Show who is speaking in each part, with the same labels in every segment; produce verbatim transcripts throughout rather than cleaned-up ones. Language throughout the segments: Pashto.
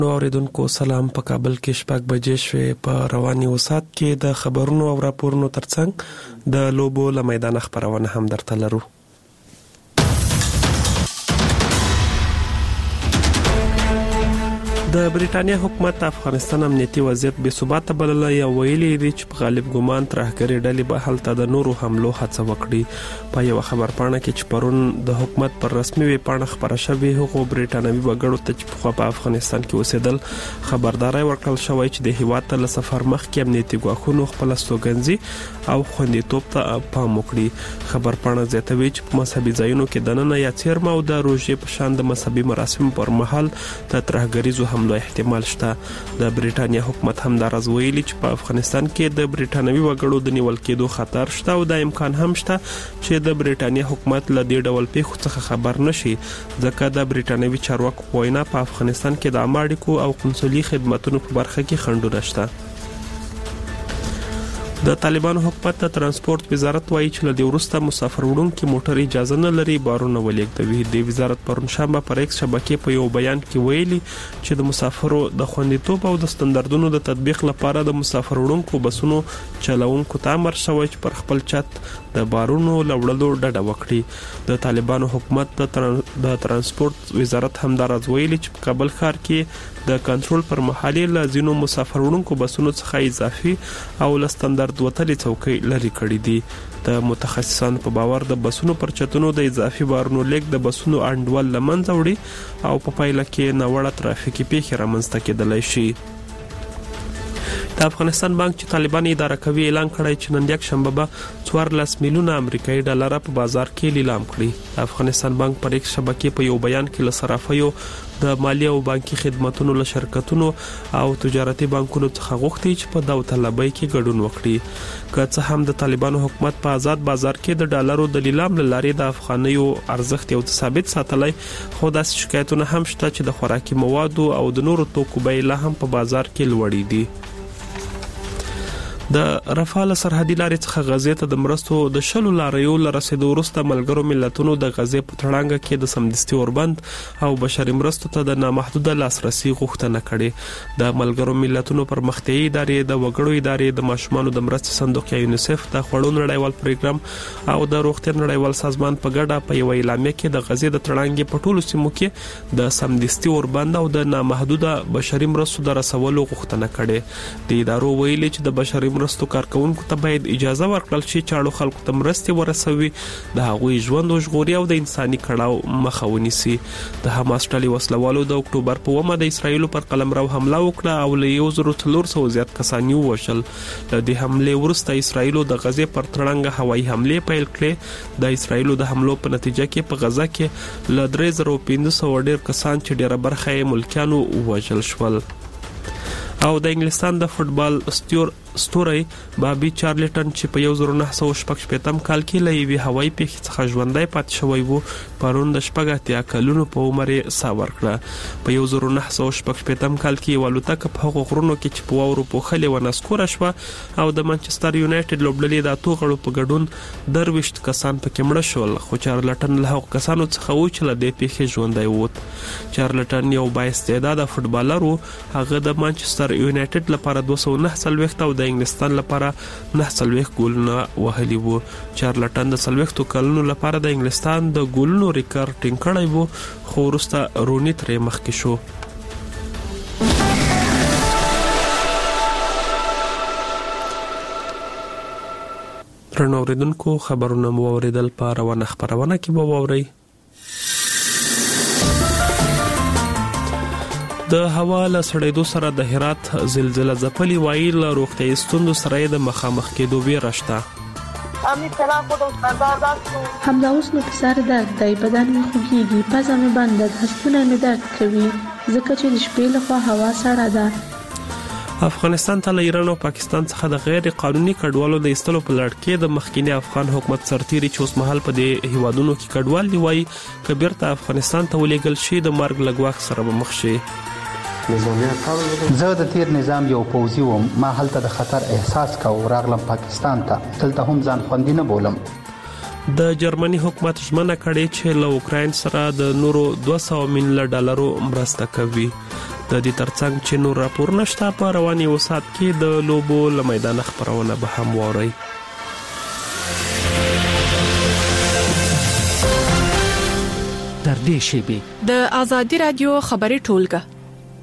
Speaker 1: نو اوریدونکو سلام. په کابل کې شپږ بجې شوې. په رواني وسات کې د خبرونو او راپورونو ترڅنګ د لوبو له میدان خبرونه هم درته لرو. د بریټانیا حکومت افغانستان امنیتي وضعیت بې ثباته بللی او ویلي دي چې په غالب ګمان ترهګري ډلې به هلته د نورو حملو هڅه وکړي. په یو خبرپاڼه کې چې پرون د حکومت پر رسمي ویب پاڼه خبره شوې، هغو بریټانوي وګړو ته چې پخوا په افغانستان کې اوسېدل خبرداري ورکړل شوې چې د هیواد ته له سفر مخکې امنیتي ګواښونو خپل استوګنځي او خوندیتوب ته پام وکړي. خبرپاڼه زیاتوي چې په مذهبي ځایونو کې دننه یا څیرمه او د روژې په شان د مذهبي مراسمو پر مهال د ترهګریزو حملو احتمال شته. د بریټانیا حکومت هم دا راز ویلي چې په افغانستان کې د بریټانوي وګړو د نیول کېدو خطر شته او د امکان هم شته چې د بریټانیا حکومت له دې ډول پیښو څخه خبر نشي، ځکه د بریټانوي چارواکو په وینا په افغانستان کې د عامه اړیکو او قنصلي خدماتو په برخه کې خنډونه شته. د طالبانو حکومت د ترانسپورت وزارت وایي چې له دې وروسته مسافر وړونکي موټر اجازه نه لري بارونه ولېږدوي. د وزارت پرون شنبه پر ایکس شبکې په یو بیان کې ویلي چې د مسافرو د خوندیتوب او د ستاندردونو د تطبیق لپاره د مسافر وړونکو بسونو چلوونکو ته امر شوی چې پر خپل چت د بارونو لوړلو ډډه وکړي. د طالبانو حکومت د تران... ترانسپورت وزارت هم دا راز ویلي چې په کابل ښار کې د کنټرول پر مهال له ځینو مسافر وړونکو بسونو څخه اضافي او لستاندرد وتلې څوکۍ لري کړې دي. د متخصصانو په باور د بسونو پر چتونو د اضافي بارونو لیک د بسونو انډول لمنځه وړي او په پایله کې ناوړه ترافیکي پیښې رامنځته کېدلی شي. د افغانستان بانک چې طالبان اداره کوي اعلان کړی چې نن یک شنبه به څوارلس میلیونه امریکایي ډالر په بازار کې لیلام کړي. د افغانستان بانک پر ایکس شبکې په یو بیان کې له صرافیو د مالی او بانکي خدماتو له شرکتونو او تجارتي بانکونو څخه غوښتي چې په داوطلبۍ کې ګډون وکړي. که څه هم د طالبانو حکومت په آزاد بازار کې د ډالرو د لیلام لارې د افغانیو ارزښت یو ثابت ساتلی، خو داسې شکایتونه هم شته چې د خوراکي موادو او د نورو توکو بیې لا هم په بازار کې لوړې دي. د رفاه سرحدي لارې څخه غزې ته د مرستو د شلو لاریو لرسېدو وروسته ملګرو ملتونو د غزې په تړانګه کې د سمدستي اوربند او بشري مرستو ته د نامحدوده لاسرسي غوښتنه کړې. د ملګرو ملتونو پرمختیایي ادارې، د وګړو ادارې، د ماشومانو د مرستې صندوق یا یونیسف، د خوړو نړیوال پروګرام او د روغتیا نړیوال سازمان په ګډه په یو اعلامیه کې د غزې د تړانګې په ټولو سیمو کې د سمدستي اوربند او د نامحدوده بشري مرستو د رسولو غوښتنه کړې. د ادارو ویلي چې د بشري مرستو کارکونکو ته باید اجازه ورکړل شي چې اړو خلکو ته مرستې ورسوي، د هغوی ژوند او ژغوري او د انساني کړاو مخه ونیسي. د حماس ډلې وسلوالو د اکتوبر په اوومه د اسرایلو پر قلمرو حمله وکړه او له یو زر څلور سوه زیات کسان یې ووژل. له دې حملې وروسته اسرایلو د غزې پر تړانګه هوایي حملې پیل کړې. د اسرایلو د حملو په نتیجه کې په غزه کې له درې زره پنځه سوه ډیر کسان چې ډیره برخه یې ملکیانو ووژل شول. او د انګلستان د فوتبال ستور ستوري بابي چارلټن چې په یو زر نه سوه شپږ شپږم کال کې له یوې هوایي پیښې څخه ژوندی پاتې شوی وو، پرون د شپږ اتیا کلونو په عمر یې ساه ورکړه. په یو زر نه سوه شپږ شپږم کال کې یوه الوتکه په هغو غرونو کې چې په واورو پوښلې وه نسکوره شوه او د منچستر یونایټډ لوبډلې د اتو غړو په ګډون درویشت کسان پکې مړه شول، خو چارلټن له هغو کسانو څخه و چې له دې پیښې ژوندی ووت. چارلټن یو بااستعداده فوټبالر و. هغه د مانچستر یونایټډ لپاره دوه سوه نه څلوېښت او د انګلستان لپاره نه څلوېښت ګولونه وهلي وو. چارلټن د څلوېښتو کلونو لپاره د انګلستان د ګولونو ریکارډ ټینګ کړی وو، خو وروسته رونی ترې مخکې شو. درنو اوریدونکو، خبرونه مو اوریدل په روانه خبرونه کې به واورئ. د هوا له سړېدو سره د هرات زلزله ځپلي وایي له روغتیایي ستونزو سره یې د مخامخ کېدو ویره شته.
Speaker 2: همدا اوس مې په سر درد دی، بدن مې خوږېږي، پزه مې بنده ده، ستونی مې درد کوي ځکه چې د شپې لخوا هوا سړه ده.
Speaker 1: افغانستان ته له ایران او پاکستان څخه د غیر قانوني کډوالو د ایستلو په لړ کې د مخکینی افغان حکومت سرتیري چې اوس مهال په دې هیوادونو کې کډوال دی وایي که بیرته افغانستان ته ولېږل شي د مرګ له ګواښ سره به مخ شي.
Speaker 3: زه د تیر نظام یو پوځي وم، ما هلته د خطر احساس کوم، راغلم پاکستان ته، دلته هم ځان خوندي نه بولم.
Speaker 1: د جرمني حکومت ژمنه کړې چې له اوکراین سره د نورو دوه سوه میلیونه ډالرو مرسته کوي. د دې ترڅنګ چې نور راپور نشته په رواني وسات کې د لوبو له میدان خبرونه به هم ووري.
Speaker 4: در دې شیبې
Speaker 5: د آزادي رادیو خبري ټولګه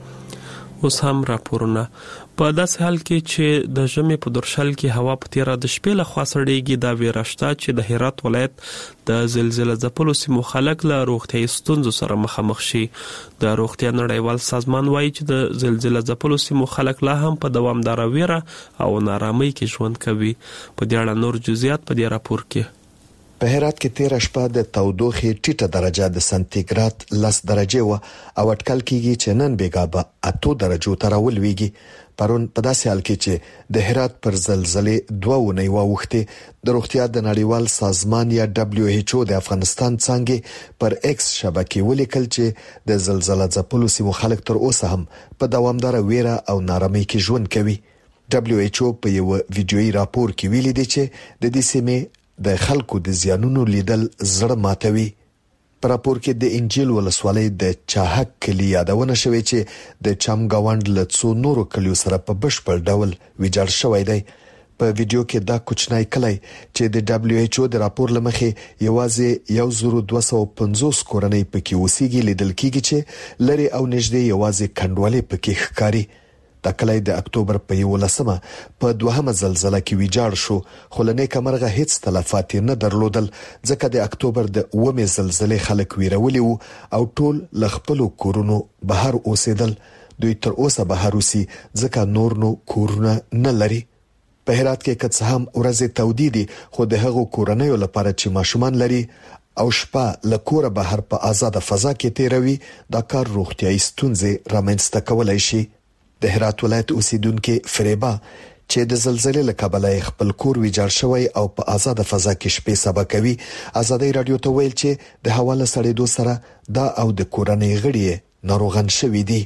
Speaker 1: اوس هم راپورونه. په داسې حال کې چې د ژمي په درشل کې هوا په تیره د شپې له خوا سړېږي، دا ویره شته چې د هرات ولایت د زلزلې ځپلو سیمو خلک له روغتیايي ستونزو سره مخامخ شي. د روغتیا نړیوال سازمان وایي چې د زلزلې ځپلو سیمو خلک لا هم په دوامداره ویره او نارامۍ کې ژوند کوي. په دې اړه نور جزئیات په دې راپور کې.
Speaker 6: په هرات کې تیر شپه د تودوخې ټیټه درجه د سانتیګراد لس درجه و او اټکل کېږي چې نن بیګا به اته درجو ته راولويږي. پرون په داسې حال کې چې د هرات پر زلزلې دوه ونې واوښتې، د روغتیا د نړیوال سازمان یا دبليو ایچ او د افغانستان څنګه پر ایکس شبکې ولیکل چې د زلزلې ځپلو سیمو خلک تر اوسه هم په دوامداره ویره او نارامۍ کې ژوند کوي. دبليو ایچ او په یو ویډیويي راپور کې ویلي دی چې د دې سیمې د خلکو د زیانونو لیدل زړه ماتوي. په راپور کې د انجیل ولسوالۍ د چاهک کلی یادونه شوې چې د چمګاوند له څو نورو کلیو سره په بشپړ ډول ویجاړ شوی دی. په ویډیو کې دا کوچنی کلی چې د دبليو ایچ او د راپور لمخې یوازې یو زره دوه سوه پنځوس کورنۍ پکې اوسېږي لیدل کېږي چې لري او نږدې یوازې کندوالې پکې ښکاري. دا کلی د اکتوبر په یولسمه په دوهمه زلزلې کې ویجاړ شو، خو له نیکه مرغه هیڅ تلفات نه درلودل ځکه د اکتوبر د اومه زلزلې خلک ویرولي وو او ټول ل خپل کورونو بهر اوسېدل. دوی تر اوسه بهر اوسي ځکه نور نو کورونه نه لري. په هرات کې که هم ورځې تودې دي، خو د هغو کورنیو لپاره چې ماشومان لري او شپه له کوره بهر په آزاد فضا کې تیروي، دا کار روغتیايي ستونزې رامنځته کولای شي. د هرات ولایت اوسیدونکو فریبا چې د زلزلې له کبله خپل کور ویجاړ شوی او په آزاد فضا کې شپې سبا کوي، آزادۍ رادیو ته ویل چې د حواله سړېدو سره دا او د کورنۍ غړي ناروغان شوي دي.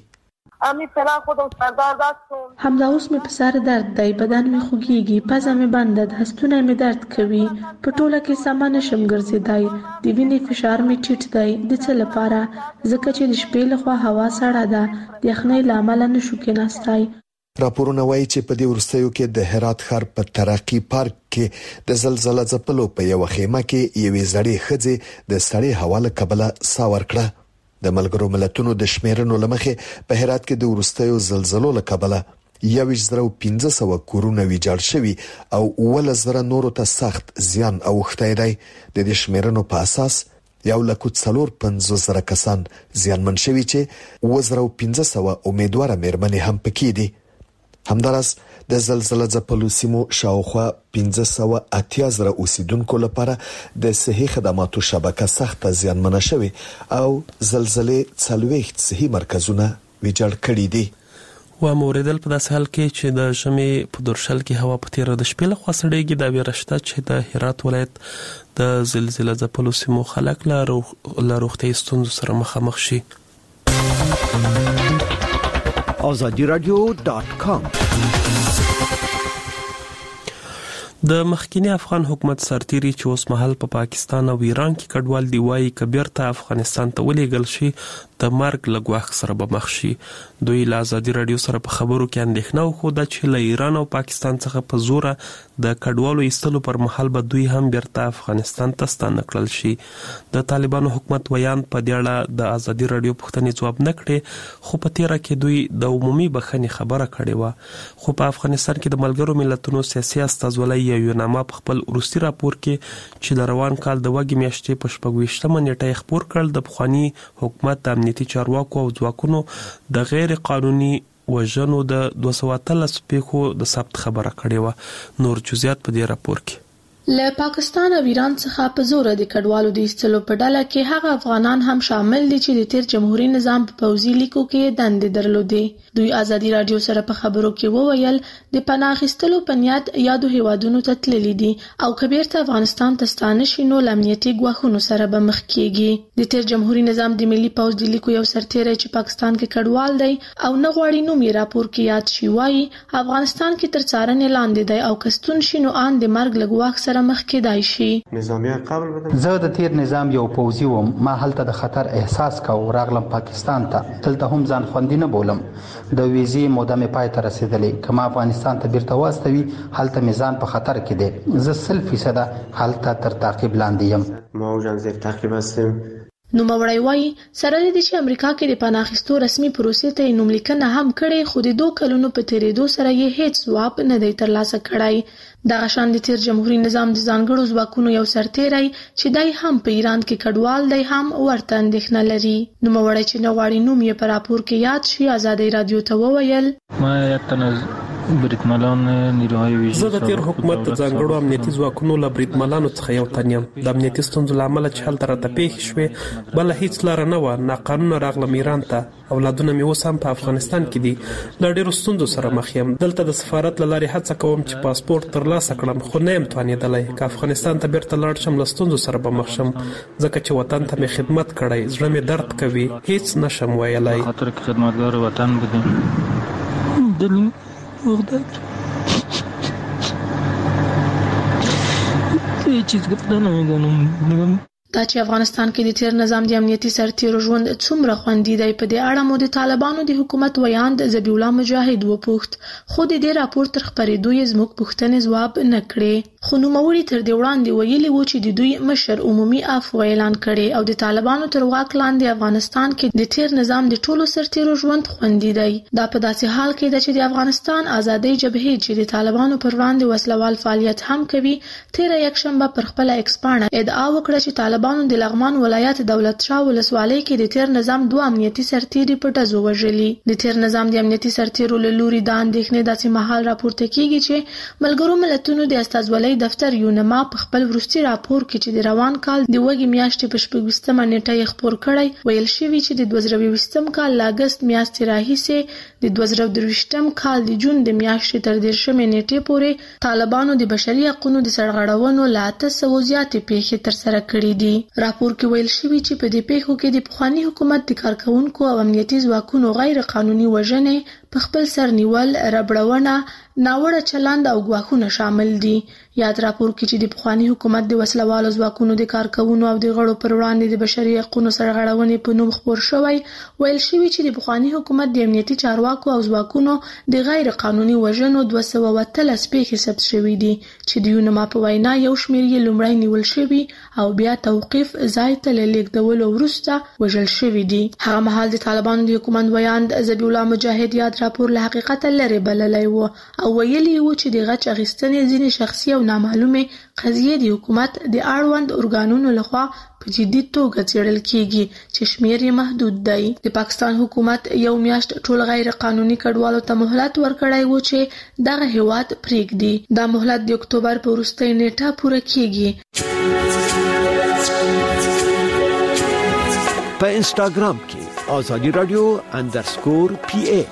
Speaker 2: همدا اوس مې په سر درد دی، بدن مې خوږیږي، پزه مې بنده ده، ستونی مې درد کوي، په ټوله کې سم نشم ګرځېدای، د وینې فشار مې ټیټ دی. د څه لپاره؟ ځکه چې د شپې لخوا هوا سړه ده، د یخنۍ له امله نشو کېناستای.
Speaker 6: راپورونه وایي چې په دې وروستیو کې د هرات ښار په ترقی پارک کې د زلزلې ځپلو په یو خیمه کې یوې زړې ښځې د سړې هوا له کبله ساه ورکړه. د ملګرو ملتونو د شمیرنو لمخې په هرات کې د وروستیو زلزلو له کبله یو زره پنځه سوه کورونه ویجاړ شوي او اووه زره نورو ته سخت زیان اوښتی دی. د دې شمیرنو په اساس یو لک څلور پنځوس زره کسان زیانمن شوي چې اووه زره پنځه سوه امیدواره مېرمنې هم پکې دي. همداراز د زلزلې ځپلو سیمو شاوخوا پنځه سوه اتیا زره اوسیدونکو لپاره د صحي خدماتو شبکه سخت زیانمنه شوې او زلزلې څلوېښت صحي مرکزونه ویجاړ کړي دي.
Speaker 1: و موریدل په داسې حال کې چې د ژمي په درشل کې هوا په تیره د شپې لخوا سړېږي، دا ویره شته چې د هرات ولایت د زلزلې ځپلو سیمو خلک له روغتیايي ستونزو سره مخامخ شي.
Speaker 4: آزادی رادیو ډاټ کام.
Speaker 1: د مخکینی افغان حکومت سرتیری چې اوس مهال په پا پاکستان او ایران کې کډوال دی وایي کبیر ته افغانستان ته ولېږل شي د مرګ له ګواښ سره به مخ شي. دوی له آزادي رادیو سره په خبرو کې اندېښنه وښوده چې له ایران او پاکستان څخه په زوره د کډوالو ایستلو پر مهال به دوی هم بیرته افغانستان ته ستانه کړل شي. د طالبانو حکومت ویان په دې اړه د آزادي رادیو پوښتنې ځواب نه کړې، خو په تیره کې دوی د عمومي بخښنې خبره کړې وه. خو په افغانستان کې د ملګرو ملتونو سیاسي استازولۍ یوناما په خپل وروستي راپور کې چې د روان کال د وږي میاشتې په شپږ ویشتمه نیټه خپور کړل، د پخواني حکومت د امنیتي چارواکو او ځواکونو د غیر قانوني وژنو د دوه سوه اتلس پیښو د ثبت خبره کړې وه. نور جزئیات په دې راپور کې.
Speaker 2: له پاکستان او ایران څخه په زور د کډوالو د ایستلو په ډله کې هغه افغانان هم شامل دي چې د تیر جمهوریت نظام په پوځي لیکو کې دندې درلودې. دوی آزادي رادیو سره په خبرو کې وویل د پناه اخیستلو په نیت یادو هیوادونو ته تللي دي او کبیر ته افغانستان ته ستانه شي نو امنیتي ګواښونو سره به مخ کیږي. د تیر جمهوریت نظام د ملي پوځ د لیکو یو سرتیری چې پاکستان کې کډوال دی او نه غواړي نوم یې راپور کې یاد شي وایي افغانستان کې تر څارنې لاندې دی او کستون شي نو ان د مرګ له ګواښ سره مخ کېدای شي.
Speaker 7: نظامیه قبل بدم
Speaker 3: زه د تیر نظام یو پوځي وم، ما هلته د خطر احساس کاوه، راغلم پاکستان ته. دلته هم ځان خوندي نه بولم. د ویزې موده مې پای ته رسېدلې. که ما افغانستان ته بیرته واستوي هلته مې ځان په خطر کې دی. زه سل فیصده هلته تر تعقیب لاندې یم.
Speaker 7: ما اوجان زیر تعقیب هستیم.
Speaker 2: نوموړی وایي سره د دې چې امریکا کې د پناه اخیستو رسمي پروسې ته یې نوملیکنه هم کړې، خو د دوه کلونو په تېرېدو سره یې هیڅ ځواب نه دی ترلاسه کړی. دغه شان د تیر جمهوریت نظام د ځانګړو ځواکونو یو سرتیری چې دی هم په ایران کې کډوال دی هم ورته اندېښنه لري. نوموړی چې نه غواړي نوم یې په راپور کې یاد شي، ازادۍ راډیو ته وویل
Speaker 8: ما یتنه بریدمنان نیروهای ویژه
Speaker 1: زه د تیر حکومت د ځانګړو امنیتي ځواکونو له بریدمنانو څخه یو تن یم. د امنیتي ستونزو له امله چې هلته راته پیښې شوې بله هیڅ لاره نه وه. ناقانونه راغلم ایران ته. اولادونه مې اوس هم په افغانستان کې دي. له ډېرو ستونزو سره مخ یم. دلته د سفارت له لارې هڅه کوم چې پاسپورت ترلاسه کړم، خو نه یم توانېدلی. که افغانستان ته بیرته لاړ شم له ستونزو سره به مخ شم، ځکه چې وطن ته مې خدمت کړی. زړه مې درد کوي، هیڅ نشم ویلی.
Speaker 8: خاطر که خدمتگار وطن بودیم دل وغداد هیچ چیز گفته نمیدونم.
Speaker 2: دا چې افغانستان کې د تیر نظام د امنیتي سرتیرو ژوند څومره خوندي دی، په دې اړه مو د طالبانو د حکومت ویاند ذبیح الله مجاهد وپوښت، خو د دې راپور تر خپرېدو یې زموږ پوښتنې ځواب نه کړې. خو نوموړي تر دې وړاندې ویلي وو چې د دوی مشر عمومي عفو اعلان کړی او د طالبانو تر واک لاندې افغانستان کې د تیر نظام د ټولو سرتیرو ژوند خوندي دی. دا په داسې حال کې ده چې د افغانستان آزادۍ جبهې چې د طالبانو پر وړاندې وسلوال فعالیت هم کوي، تیره یکشنبه پر خپله ایکس پاڼه ادعا وکړه چې طالبانو د لغمان ولایت دولت شاه ولسوالۍ کې د تیر نظام دوه امنیتي سرتیري په ډزو وژلي. د تیر نظام د امنیتي سرتیرو له لوري دا اندېښنې داسې مهال راپورته کیږي چې ملګرو ملتونو د استازولۍ دفتر یونما په خپل وروستي راپور کې چې د روان کال د وږي میاشتې په شپږویشتمه نیټه یې خپور کړی، ویل شوي چې د دوه زره اوویشتم کال له اګست میاشتې راهیسې د دوه زره درویشتم کال د جون د میاشتې تر دېرشمې نیټې پورې طالبانو د بشري حقونو د سرغړونو له اته سوو زیاتې پیښې ترسره کړي دي. راپور کې ویل شوي چې په دې پیښو کې د پخواني حکومت د کارکونکو او امنیتي ځواکونو غیر قانوني وژنې، په خپل سر نیول، ربړونه، ناوړه چلند او ګواښونه شامل دي. یاد راپور کې چې د پخواني حکومت د وسلوالو ځواکونو د کارکونو او د غړو پر وړاندې د بشري حقونو سرغړونې په نوم خپور شوی، ویل شوي چې د پخواني حکومت د امنیتي چارواکو او ځواکونو د غیر قانوني وژنو دوه سوه اتلس پیښې ثبت شوي دي چې د یونما په وینا یو شمېر یې لومړی نیول شوي او بیا توقیف ځای ته له لیږدولو وروسته وژل شوي دي. هغه مهال د طالبانو د حکومت ویاند ذبیح الله مجاهد یاد راپور له حقیقته لرې بللی و او ویلي و چې د غچ اخیستنې ځینې شخصي او نامعلومې قضیې د حکومت د اړوند ارګانونو لخوا په جدي توګه څېړل کیږي چې شمېر یې محدود دی. د پاکستان حکومت یو میاشت ټول غیر قانوني کډوالو ته مهلت ورکړی و چې دغه هیواد پرېږدي. دا مهلت د اکتوبر په وروستۍ نیټه پوره کیږي.
Speaker 4: په انسټاګرام کې آزادي رادیو اندرسکور پی ای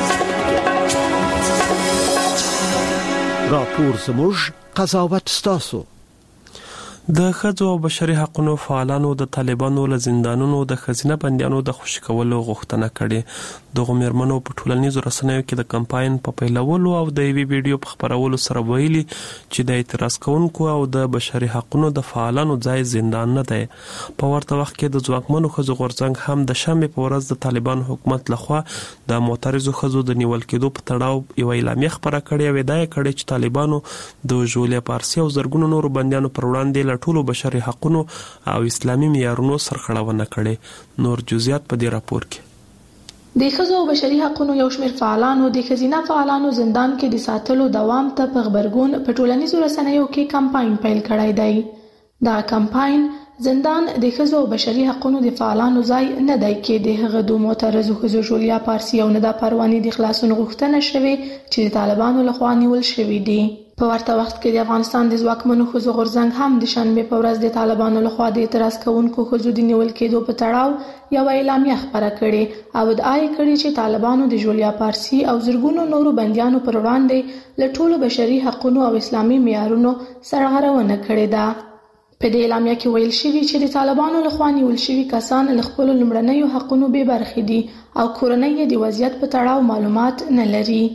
Speaker 4: راپور زموږ قضاوت ستاسو.
Speaker 1: د ښځو او بشري حقوقو فعالانو د طالبانو له زندانونو د ښځینه بندیانو د خوشي کولو غوښتنه کړې. دغه میرمنو په ټولنیزو رسنیو کې د کمپاین په پیلولو او د یوې ویډیو په خپرولو سره ویلي چې د اعتراض کوونکو او د بشري حقوقو د فعالانو ځای زندان نه دی. په ورته وخت کې د ځواکمنو ښځو غورځنګ هم د شنبې په ورځ د طالبان حکومت لخوا د معترضو ښځو د نیول کېدو په تړاو یو اعلامیه خپره کړې او ادعا کړې چې طالبانو د ژولیا پارسي او زرګونو نورو بندیانو پر وړاندې ټولو بشري حقوقو او اسلامي معیارونو سرغړونه کړې. نور جزئیات په دې راپور کې.
Speaker 2: د ښځو او بشري حقوقو یو شمېر فعالانو د ښځینه فعالانو زندان کې د ساتلو دوام ته په غبرګون په ټولنیزو رسنیو کې کمپاین پیل کړی دی. دا کمپاین زندان د ښځو او بشري حقوقو د فعالانو ځای نه دی کې د هغه دوه معترضو ښځو ژولیا پارسي او ندا پرواني د خلاصون غوښتنه شوې چې د طالبانو لخوا نیول شوي دي. په ورته وخت کې د افغانستان د ځواکمنو ښځو غورځنګ هم د شنبې په ورځ د طالبانو لخوا د اعتراض کوونکو ښځو د نیول کېدو په تړاو یوه اعلامیه خپره کړې او ادعا یې کړې چې طالبانو د ژولیا پارسي او زرګونو نورو بندیانو پر وړاندې له ټولو بشري حقوقو او اسلامي معیارونو سرغړونه کړې ده. په دې اعلامیه کې ویل شوي چې د طالبانو لخوا نیول شوي کسان له خپلو لومړنیو حقونو بې برخې دي او کورنۍ یې د وضعیت په تړاو معلومات نه لري.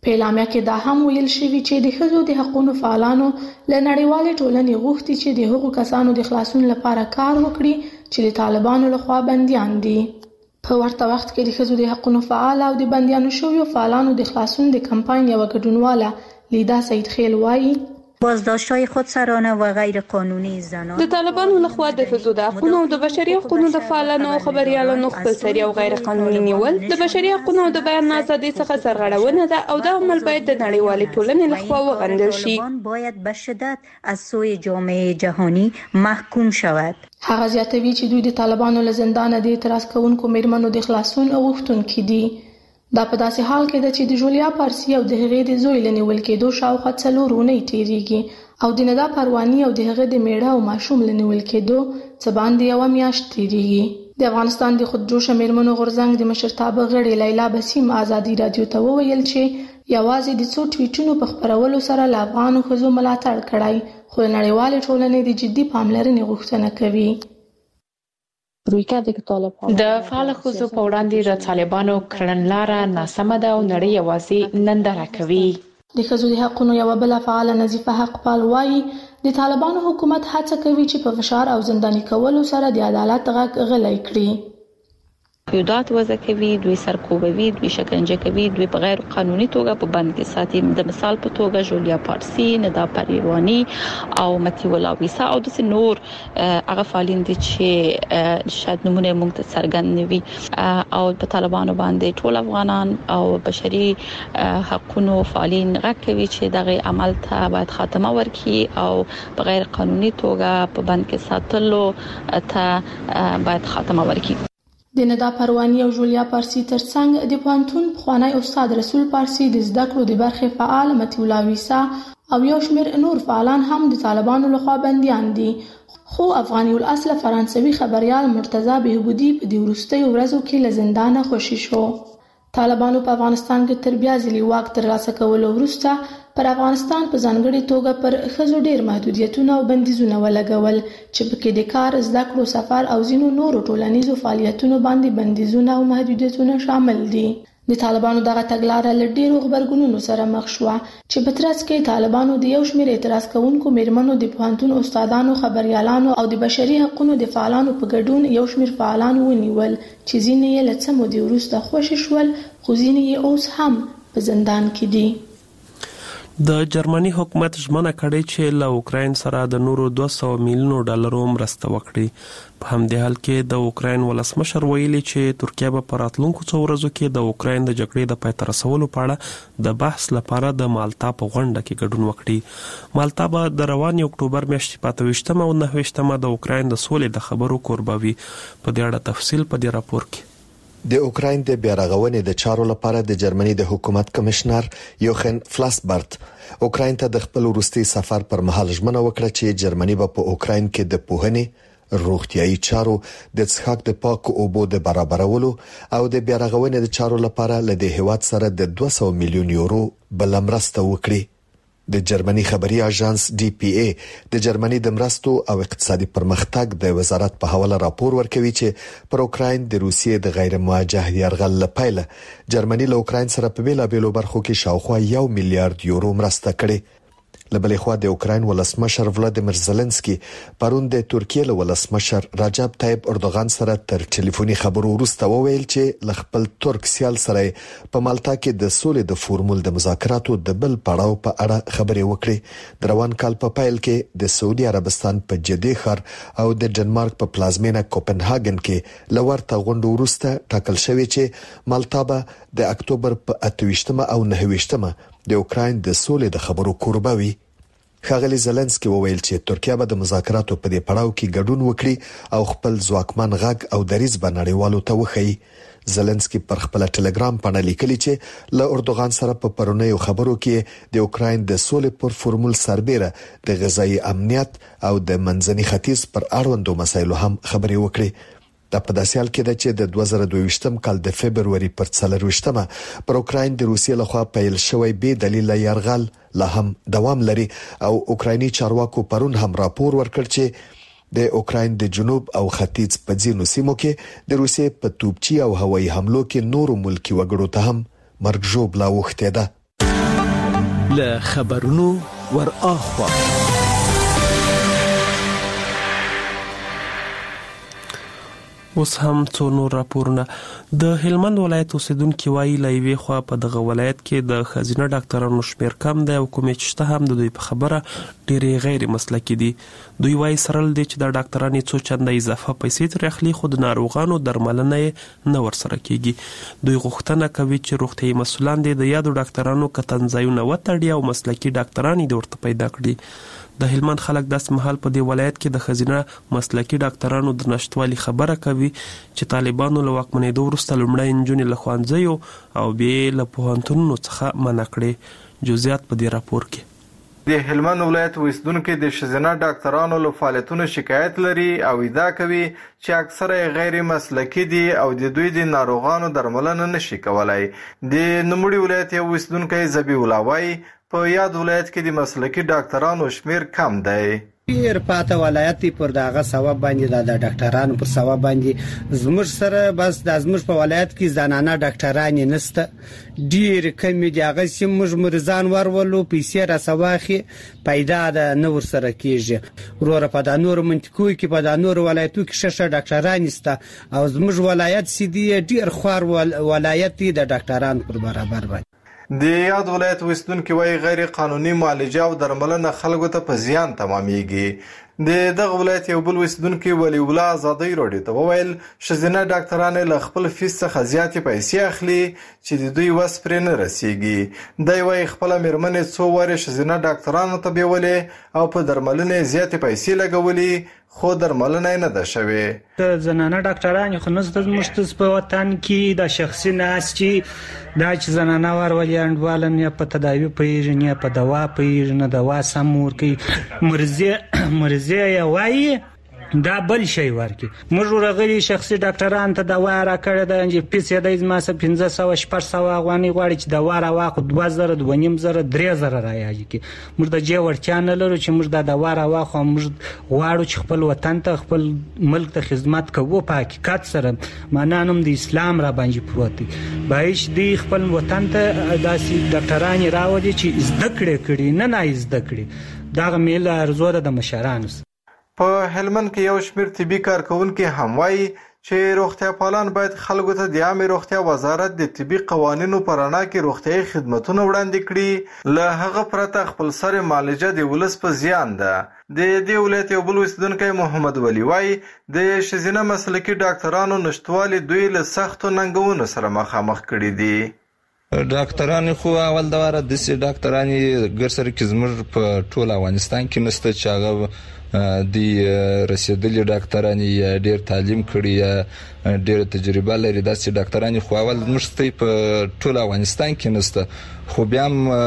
Speaker 2: په اعلامیه کې دا هم ویل شوی چې د ښځو د حقوقو فعالانو له نړیوالې ټولنې غوښتي چې د هغو کسانو د خلاصون لپاره کار وکړي چې د طالبانو لخوا بنديان دي. په ورته وخت کې د ښځو د حقوقو فعال او د بنديانو شویو فعالانو د خلاصون د کمپاین یو ګډونواله لیدا سید خیل وایي
Speaker 9: بازداشت‌های خودسرانه و غیر قانونی زنان
Speaker 10: د طالبانو لخوا د ښځو د حقوقو او د بشري حقوقو د فعالانو او خبريالانو خپلسري او غیر قانوني نیول د بشري حقوقو او د بیان آزادۍ څخه سرغړونه ده او دا عمل باید د نړیوالې ټولنې لخوا وغندل شي.
Speaker 9: باید به شدت از سوی جامعه جهانی محکوم شود.
Speaker 2: هغه زیاتوي چې دوی د طالبانو له زندان د اعتراض کوونکو میرمنو د خلاصون غوښتونکي دي. دا په داسې حال کې ده چې د جولیا پارسی او د هغې د زوی له نیول کېدو شاوخوا څلور اونۍ تېرېږي او د ندا پرواني او د هغې د میړه او ماشوم له نیول کېدو څه باندې یوه میاشت تېرېږي. د افغانستان د خودجوشه میرمنو غورځنګ د مشرتابه غړې لیلا بسیم ازادي رادیو ته وویل چې یوازې د څو ټویټونو په خپرولو سره له افغانو ښځو ملاتړ کړی خو نړیوالې ټولنې د جدي پاملرنې غوښتنه کوي.
Speaker 5: د فعال ښځو په وړاندې د طالبانو کړنلاره ناسمه ده او نړۍ یوازې ننداره کوي.
Speaker 2: د ښځو د حقوقو یوه بله فعاله نظیفه حقپال وایي د طالبانو حکومت هڅه کوي چې په فشار او زنداني کولو سره د عدالت غږ غلی کړي.
Speaker 11: قیودات وضع کوي، دوی سرکوبوي، دوی شکنجه کوي، دوی په غیر قانوني توګه په بند کې ساتي. د مثال په توګه جولیا پارسی، ندا پریوانی او متی ولاویسا او د نور هغه فعالین دي چې شاید نمونه موږ ته څرګند نه وي او په طالبانو باندې ټول افغانان او بشري حقوقو فعالین غږ کوي چې دغه عمل ته باید خاتمه ورکړي او په غیر قانوني توګه په بند کې ساتلو ته باید خاتمه ورکړي.
Speaker 2: د ندا پروانی او جولیا پارسی ترڅنګ د پوهنتون پخوانی استاد رسول پارسی د زده کړو د برخې فعال متی ولاویسا او یو شمېر نور فعالان هم د طالبانو لخوا بنديان دي. خو افغاني الاصل فرانسوي خبريال مرتضی بهبودي په دې وروستیو ورځو کې له زندانه خوشي شو. طالبانو په افغانستان کې تر بیا ځلې واک ترلاسه کولو وروسته پر افغانستان په ځانګړي توګه پر ښځو ډېر محدودیتونه او بندیزونه ولګول چې پکې د کار، زده کړو، سفر او ځینو نورو ټولنیزو فعالیتونو باندې بندیزونه او محدودیتونه شامل دي. د طالبانو دغه تګلاره له ډېرو غبرګونونو سره مخ شوه چې په ترڅ کې طالبانو د یو شمېر اعتراض کوونکو میرمنو، د پوهنتون استادانو، خبريالانو او د بشري حقوقو د فعالانو په ګډون یو شمېر فعالان ونیول چې ځینې یې له څه مودې وروسته خوشي شول خو ځینې یې اوس هم په زندان کې دي.
Speaker 1: د جرمني حکومت ژمنه کړې چې له اوکراین سره د نورو دوه سوه میلیونو ډالرو مرسته وکړي. په همدې حال کې د اوکراین ولسمشر ویلي چې ترکیه به په راتلونکو څو ورځو کې د اوکراین د جګړې د پای ته رسولو په اړه د بحث لپاره د مالتا په غونډه کې ګډون وکړي. مالتا به د روانې اکتوبر میاشتې په اته ویشتمه او نهه ویشتمه د اوکراین د سولې د خبرو کوربه وي. په دې اړه تفصیل په دې راپور کې.
Speaker 6: د اوکراین د بیارغونې د چارو لپاره د جرمني د حکومت کمشنر یوخن فلاسبرت اوکراین ته د خپل وروستي سفر پر مهال ژمنه وکړه چې جرمني به په اوکراین کې د پوهنې، روغتيایي چارو، د څښاک د پاکو اوبو د برابرولو او د بیارغونې د چارو لپاره له دې هیواد سره د دوه سوه میلیون یورو بل مرسته وکړي. د جرمني خبري اژانس ډي پی ای د جرمني د مرستو او اقتصادي پرمختګ د وزارت په حواله راپور ورکوي چې پر اوکراین د روسیې د غیر موجه یرغل لپاره جرمني له اوکراین سره په بیلا بیلو برخو کې شاوخوا یو میلیارډ یورو مرسته کړي. لبلې خوا د اوکراین ولسمشر ولادیمیر زيلنسکي پرون د ترکیې له ولسمشر رجب طيب اردوغان سره تر ټلیفوني خبرو وروسته وویل چې ل خپل ترک سیال سره په مالتا کې د سولې د فورمول د مذاکراتو د بل پړاو په اړه خبرې وکړي. د روان کال په پایل کې د سعودي عربستان په جدي ښار او د ډنمارک په پلازمینه کوپنهاګن کې لورته غونډه وروسته ټاکل شوی چې مالتا به د اکتوبر په اته ویشتمه او نهه ویشتمه د اوکراین د سولې د خبرو کوربه وي. ښاغلي زيلنسکي وویل چې ترکیه به د مذاکراتو په دې پړاو کې ګډون وکړي او خپل ځواکمن غږ او دریځ به نړیوالو ته وښيي. زيلنسکي پر خپل ټلګرام باندې لیکلي چې له اردوغان سره په پرونیو خبرو کې د اوکراین د سولې پر فورمول سربېره د غذایی امنیت او د منځني ختیځ پر اړوندو مسایلو هم خبرې وکړي. دا په داسې حال کې ده چې د دوه زره دوه ویشتم کال د فبرवरी پر څلور ویشتمه پر اوکراین د روسیې لخوا پیل شوی بې دلیل یرغل لا هم دوام لري او اوکرایني چارواکو پرون هم راپور ورکړ چې د اوکراین د جنوب او ختیځ په ځینو سیمو کې د روسیې په توپچي او هوایي حملو کې نورو ملکی وګړو ته هم مرګ ژوبلا وخته ده.
Speaker 4: له خبرونو ور اخوا.
Speaker 1: اوس هم څو نور راپورونه. د هلمند ولایت اوسیدونکو وایي لایوي خو په دغه ولایت کې د خزینه ډاکټرانو شمیر کم دی او کومې چې شته هم د دوی په خبره ډېری غیر مسلکي دي. دوی وایي سرل دي چې د ډاکټرانو څو چنده اضافه پیسې تر اخلي خو د ناروغانو درملنه نه ورسره کیږي. دوی غوښتنه کوي چې روغتيایي مسولان دي د یادو ډاکټرانو کتنځایونه وتړي او مسلکي ډاکټران دې ورته پیدا کړي. د هلمند خلک داس مهال په دې ولایت کې د خزینه مسلکي ډاکټرانو د نشټوالي خبره کوي چې طالبانو له واکمنېدو وروسته لومړی نجونې له ښوونځیو او بیا له پوهنتونونو څخه منع کړې. جزئیات په دې راپور کې.
Speaker 12: د هلمند ولایت اوسیدونکو د ښځینه ډاکټرانو له فعالیتونو شکایت لري او ادعا کوي چې اکثره غیر مسلکي دي او د دوی د ناروغانو درملنه نشي کولای. د نوموړي ولایت یو اوسیدونکی ذبیح الله وایي په یاد ولایت کې د مسلکي ډاکټرانو شمیر کم دی.
Speaker 13: ډیر پاته ولایت پر دغه ثواب باندې د ډاکټرانو پر ثواب باندې زموږ سره بس د زموږ په ولایت کې زنانه ډاکټران نشته. ډیر کم دي هغه چې موږ مریضان ورولو پیسې را سواخي پیدا د نور سره کیږي. وروره په د نور منطقو کې په د نور ولایتو کې ششه ډاکټران نشته او زموږ ولایت سیدی ډیر خوار ولایت دی د ډاکټران پر برابر باندې.
Speaker 12: د یاد ولایت اوسیدونکو وایي غیر قانوني معالجه او درملنه خلکو ته په زیان تمامیږي. د دغه ولایت یو بل اوسیدونکو ولی الله آزادۍ راډیو ته وویل ښځینه ډاکټران له خپل فیس څخه زیاتې پیسې اخلي چې د دوی وس پرې نه رسیږي. دی وایي خپله مېرمنې څو وارې ښځینه ډاکټرانو ته بیولې او په درملنې زیاتې پیسې لګولې خو درملنه نه ده شوې.
Speaker 14: د زنانه ډاکټران خو نشته زموږ په وطن کې د شخصي ناس چې دا چې زنانه ورولي انډواله نه په تداوی پیږي نه په دوا پیږي نه دوا سم ورکي مرزه مرزه یا وایي دا بل شی ورکی. موږ ورغلي شخصي ډاکټران ته دوا راکړه د انجی پی سي د ازماسه پنځه سوه شپږ سوه غواني غواړي چې دوا راواخو دوه زره دوه نیم زره درې زره رايږي کی. موږ د جې ورتیا نه لرو چې موږ د دوا راواخو. موږ غواړو چې خپل وطن ته خپل ملک ته خدمت کوو په حقیقت سره. معنا نوم د اسلام را باندې پروت دی. باید دی خپل وطن ته داسې ډاکټران راوړي چې زده کړې کړي نه نه زده کړي. دا میل ارزو ده د مشرانو.
Speaker 12: په هلمند کې یو شمیر طبي کارکونکي هم وایي چې روغتیا پالان باید خلکو ته د عامه روغتیا وزارت د طبي قوانینو په رڼا کې روغتیايي خدمتونه وړاندې کړي. له هغه پرته خپل سر معالجه د ولس په زیان ده. د دې ولایت یو بل اوسیدونکی محمد ولی وایي د ښځینه مسلکي ډاکټرانو نشتوالي دوی له سختو ننګونو سره مخامخ کړي دي.
Speaker 15: ډاکټران خو اول د واره د سي ډاکټران ګرسر کې زموږ په ټول افغانستان کې نشته چې هغه د رسیدلي ډاکټران یا ډیر تعلیم کړي یا ډیر تجربه لري. داسې ډاکټران خو اول مشته په ټول افغانستان کې نشته. خو بیا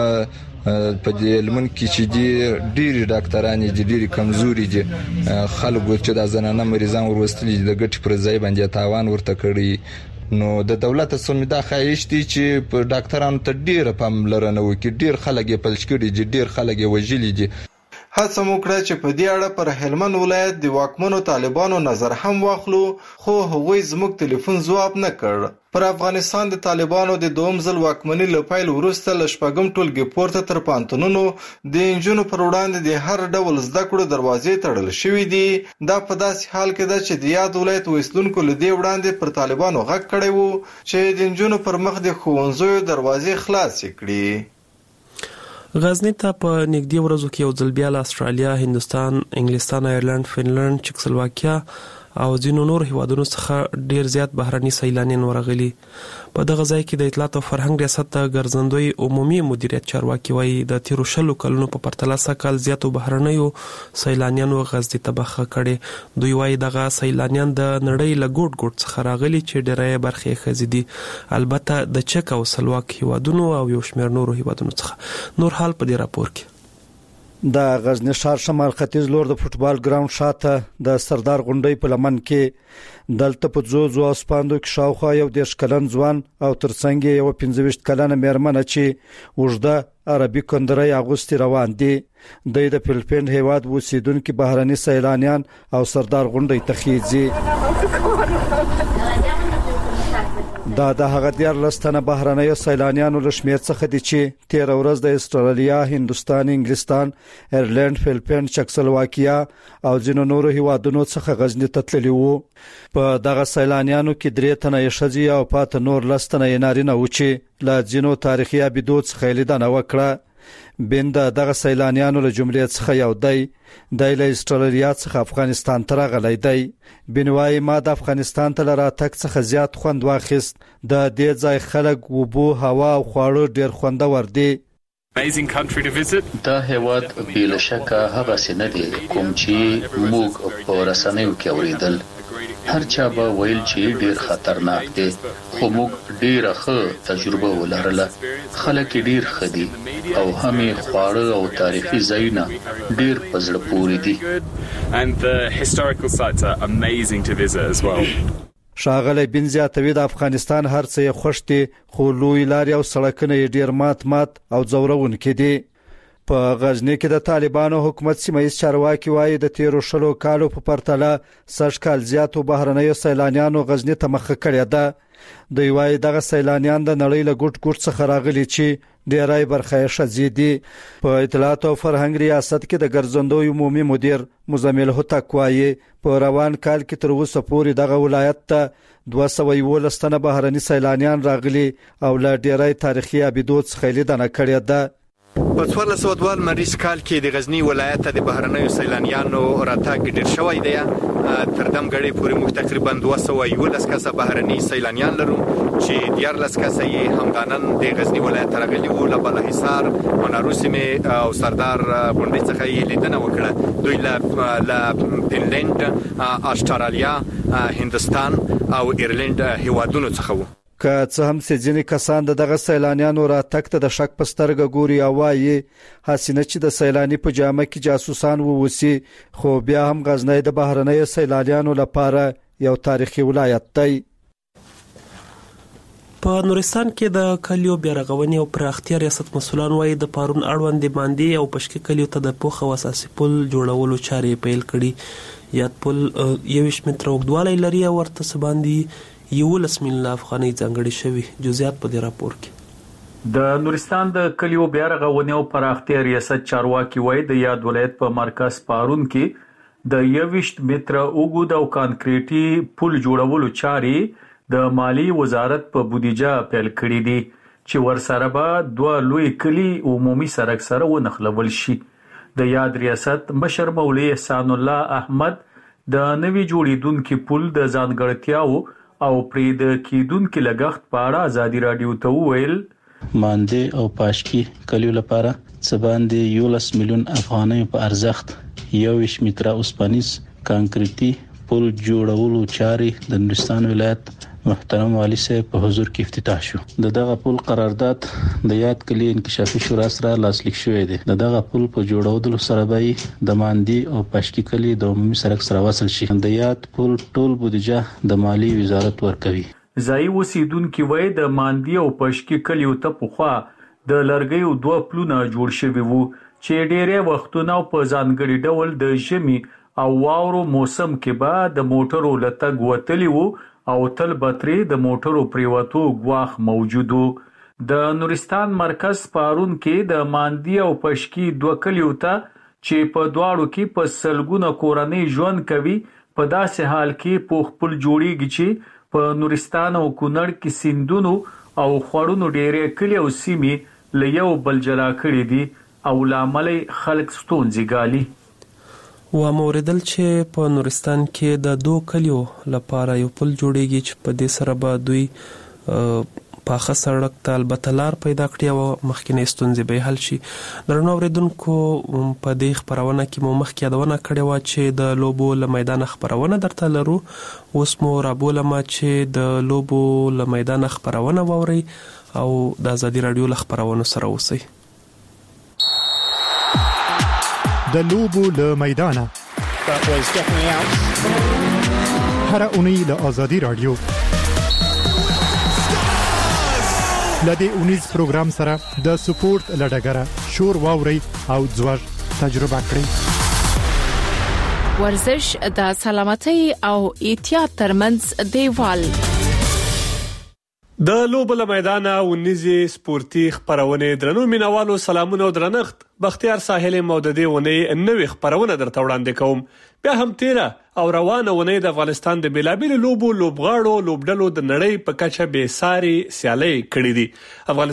Speaker 15: په دې لمن کې چې دي ډیر ډاکټران دي ډیر کمزوري دي. خلکو چې د زنانه مریضان ورستلي د ګټ پر ځای باندې تاوان ورته کړی. نو د دولت سمدا خایش دي چې په ډاکټرانو ته ډیر پاملرنه وکړي. ډیر خلک یې پلش کړي دي ډیر خلک یې وژلي دي.
Speaker 12: هڅه مو کړه چې په دې اړه پر هلمند ولایت د واکمنو طالبانو نظر هم واخلو خو هغوی زموږ ټلیفون ځواب نه کړ. پر افغانستان د طالبانو د دوم ځل واکمنۍ له پیل وروسته له شپږم ټولګي پورته تر پوهنتونونو د نجونو پر وړاندې د هر ډول زده کړو دروازې تړل شوې دي. دا په داسې حال کې ده چې د یاد ولایت اوسیدونکو له دې وړاندې پر طالبانو غږ کړی و چې د نجونو پر مخ د ښوونځیو دروازې خلاصې کړي.
Speaker 1: غزنی ته په نږدې ورځو کې یو ځل بیا له استرالیا، هندستان، انګلستان، آیرلند، فنلند، چکسلواکیا او ځینو نور هیوادونو څخه ډیر زیات بهرني سیلانیان ورغلي. په دغه ځای کې د اطلاعات او فرهنګ ریاست ته ګرځندوی عمومي مدیریت چارواکي وایي د تیرو شلو کلونو په پرتله سږ زیاتو بهرنیو سیلانیانو غزنی ته مخه کړې. دوی وایي دغه سیلانیان د نړۍ له ګوټ ګوټ څخه راغلي چې ډېری برخې یې ښځې دي، البته د چک او سلواک هیوادونو او یو شمېر نورو هیوادونو څخه. نور حال په دې راپور کې.
Speaker 16: د غزنی ښار شمال ختیځ لور د فوټبال ګراوند شاته د سردار غونډۍ په لمن کې دلته په ځو ځو اسپاندو کې شاوخوا یو دیش کلن ځوان او ترڅنګ یو پنځه ویشت کلنه مېرمنه چې وژده عربي کندرې اغوستي روان دي. د فلپین هیواد اوسیدونکو بهرني سیلانیان او سردار غونډۍ ته خېځي. دا د هغه دیار لستنه بهرنیو سیلانیانو له شمېر څخه دي چې تیر ورځ د استرالیا، هندستان، انګلستان، ایرلند، فلیپین، چکسلواکیا او ځینو نورو هیوادونو څخه غزنی ته تللي وو. په دغه سیلانیانو کې درې تنه ښځې او پاته نور لستنه نارینه و چې له ځینو تاریخي ابدو څخه لیدنه وکړه. بند دغه سیلانیانو له جملې څخه یو دی د استرالیا څخه افغانستان ته راغلی دی. بنوای ما د افغانستان ته راتګ څخه زیات خوند واخیست. د دې ځای خلک، وبو، هوا او خواړه ډیر خوندور دي.
Speaker 17: دا هیواد بلا شک هغه سینه دی کوم چې موږ په رسنیو کې اوریدل. هر چا به ویل چې ډیر خطرناک دی، خو موږ ډیره ښه تجربه ولرله. خلک ډیر ښه دي او همې خواړه او تاریخي ځایونه ډیر په زړه پورې دي.
Speaker 16: شاغلی بن زیاتوی د افغانستان هر څه یې خوښ دي، خو لوی لارې او سړکونه یې ډیر مات مات او ځورونکي دي. په غزنی کې د طالبانو حکومت سیمه چارواکي وایي د تیرو شلو کالو په پرتله سږ کال زیاتو بهرنیو سیلانیانو غزنی ته مخه کړې ده. دوی وایي دغه سیلانیان د نړۍ له ګوټ ګوټ څخه راغلي چې ډیری برخه یې ښځې دي. په اطلاعات او فرهنګ ریاست کې د ګرځندوی عمومي مدیر مزمل هوتک وایي په روان کال کې تر اوسه پورې دغه ولایت ته دوه سوه یولس تنه بهرني سیلانیان راغلي او له ډیری تاریخي ابدو څخه لیدنه کړې ده.
Speaker 18: په څوارلس سوه دوه لمریز کال کې د غزنی ولایت ته د بهرنیو سیلانیانو راتګ ډیر شوی دی. تر دم غړي پورې موږ تقریبا دوه سوه یولس کسه بهرني سیلانیان لرو چې دیارلس کسه یې همدانن د غزنی ولایت ته راغلي وو. له بالاحصار، منارو سیمې او سردار غونډۍ څخه یې لیدنه وکړه. دوی له فنلند، استرالیا، هندستان او ایرلند هیوادونو څخه وو.
Speaker 16: که څه هم چې ځینې کسان دغه سیلانیانو راتګ ته د شک په سترګه ګوري او وایي حسینه چې د سیلانی په جامه کې جاسوسان ووسی، خو بیا هم غزنی د بهرنیو سیلانیانو لپاره یو تاریخي ولایت دی.
Speaker 1: په نورستان کې د کلیو بیا رغونې او پراختیا ریاست مسؤلان وایي د پارون اړوند باندې او پشکي کلیو ته د پوخ او اساسي پل جوړولو چارې پیل کړي. یاد پل یویشت متره اوږدوالی لري او ورته څه باندې یولس میلیونه افغانۍ ځانګړې شوي. جزئیات په دې راپور کې.
Speaker 19: د نورستان د کلیو بیا رغونې او پراختیا ریاست چارواکي وایي د یاد ولایت په مرکز پارون کې د یویشت متره اوږد او کانکریټي پل جوړولو چارې د مالی وزارت په بودیجه پیل کړي دي چې ورسره به دوه لوی کلی عمومي سړک سره ونښلول شي. د یاد ریاست مشر مولوي احسان الله احمد د نوي جوړیدونکو پل د ځانګړتیاو او پرې د کیدونکو لګښت په اړه ازادي رادیو ته وویل
Speaker 20: مانده او پاشکی کلیو لپاره څه باندې یولس میلیون افغانۍ په ارزښت یویشت متره اوسپنیز کانکریټي پل جوړولو چارې د نورستان ولایت محترم والی صاحب په حضور کې افتتاح شو. د دغه پل قرارداد د یاد کلی انکشافي شورا سره لاسلیک شوی دی. د دغه پل په جوړولو سره به د ماندی او پاشکی کلی د عمومي سړک سره وصل شي. د یاد پل ټول بودیجه د مالی وزارت ورکوي.
Speaker 19: ځای اوسیدونکو وایي د ماندی او پاشکی کلی ته پخوا د لرګیو دوه پلونه جوړ شوي وو چې ډېری وختونه په ځانګړي ډول د ژمي او واورو موسم کې به د موټرو لتګ وتلی وو او تل بطری د موټرو پریوتو غواخ موجودو. د نورستان مرکز پارون کې د ماندی او پشکی دوه کلیو ته چې په دواړو کې په سلګونه کورنۍ ژوند کوي په داسې حال کې پوخ پل جوړیږي چې په نورستان او کونړ کې سیندونو او خړونو ډېرې کلی او سیمې له یو بل جلا کړي دي او لامل خلک ستونزې ګالي.
Speaker 1: و موردل چې په نورستان کې د دوه کلیو لپاره یو پل جوړیږي چې په دې سره به دوی پاخه سړک ته البته لار پیدا کړي او مخکینې ستونزې به حل شي. درنو اوریدونکو په دې خبرونه کې مو مخکې یادونه کړې وه چې د لوبو له میدان خبرونه درته لرو. اوس مو رابولم چې د لوبو له میدان خبرونه واورئ او د ازادي رادیو له خبرونو سره اوسئ.
Speaker 21: د لوبو له میدانه هر اونۍ له ازادي رادیو لدې اونیز پروګرام سره د سپورت لډګره شور واوري او ځوړ تجربه کړئ.
Speaker 5: ورزش د سلامتۍ او احتیاط ترمنځ دیوال.
Speaker 3: د لوبل میدان ونیزي سپورتي خبرونه درنو مینوالو سلامونه درنښت بختیار ساحل موددي ونی نوې خبرونه درته وړاندې کوم بیا هم تیره او روانه ونی د افغانستان د بلابل لوبو لوبغاړو لوبډلو د نړۍ په کچه به ساري سیالي کړې دي.